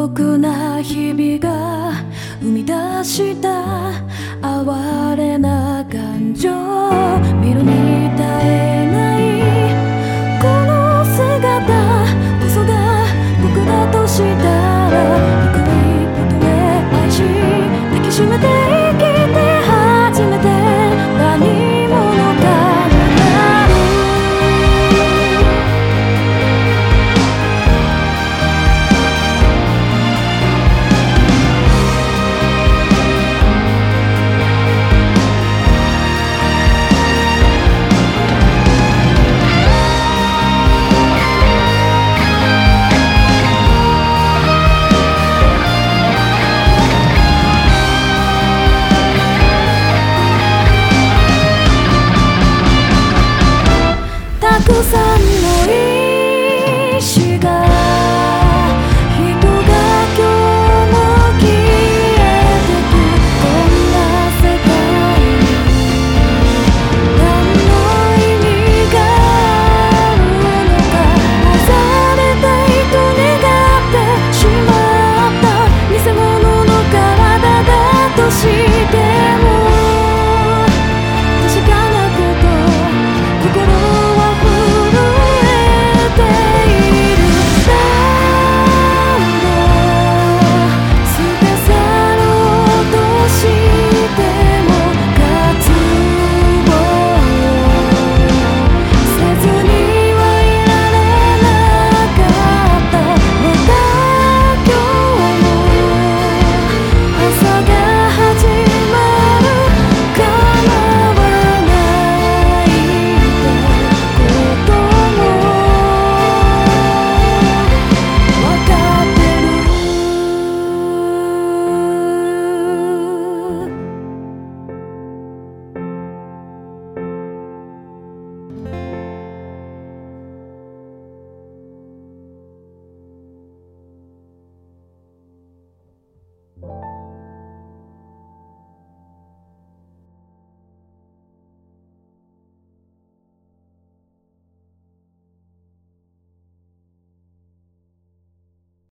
酷な日々が生み出した哀れな感情、見るに耐えないこの姿こそが僕だとしたら、低いことへ愛し抱きしめて生きて初めて何者かになる。たくさんの石が人が今日も消えてく、こんな世界に何の意味があるのか、愛されたいと願ってしまった偽物の体だとしても、確かなこと心は